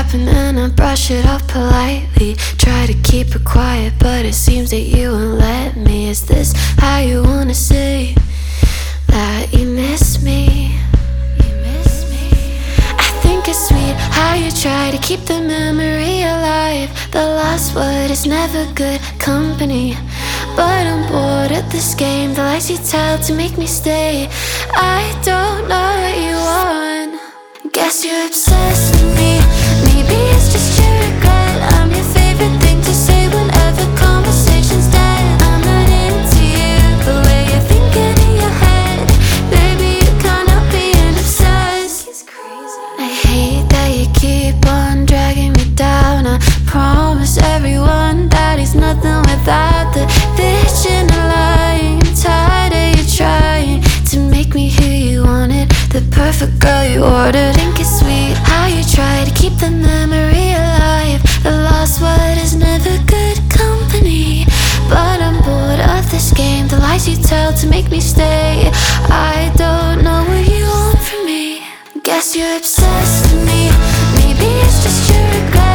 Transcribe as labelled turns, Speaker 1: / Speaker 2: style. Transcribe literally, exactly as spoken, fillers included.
Speaker 1: happened and I brush it off politely. Try to keep it quiet, but it seems that you won't let me. Is this how you wanna say that you miss me? You miss me. I think it's sweet how you try to keep the memory alive. The last word is never good company, but I'm bored at this game. The lies you tell to make me stay. I don't know what you want. Guess you're obsessed with me. Maybe it's just your regret. I'm your favorite thing to say whenever conversation's dead. I'm not into you, the way you're thinking in your head. Baby, you can't help being obsessed. It's crazy. I hate that you keep on dragging me down. I promise everyone that he's nothing without the vision of lying. I'm tired of you trying to make me who you wanted, the perfect girl you ordered. Think it's sweet how you try to keep the memory alive. The last word is never good company, but I'm bored of this game. The lies you tell to make me stay. I don't know what you want from me. Guess you're obsessed with me. Maybe it's just your regret.